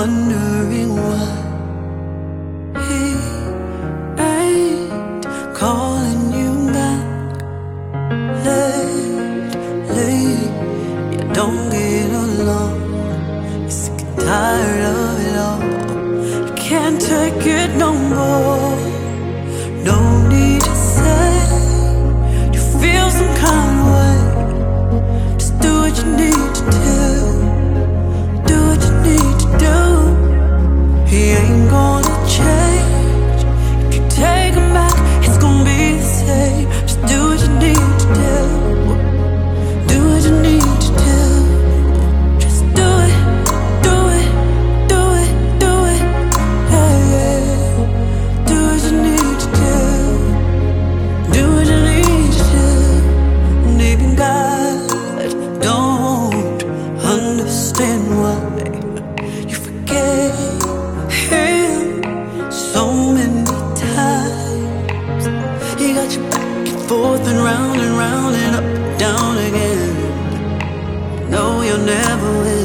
wondering why he ain't calling you back lately. You don't get along, you're sick and tired of it all. You can't take it no more. No need to say you feel some kind of way. Just do what you need to do. Do what you need to do. He ain't gonna change. If you take him back, it's gonna be the same. Just do what you need to do. Do what you need to do. Just do it, do it, do it, do it. Yeah, yeah. Do what you need to do. Do what you need to do. And even God don't understand why you forget him so many times. He got you back and forth and round and round and up and down again. No, you'll never win.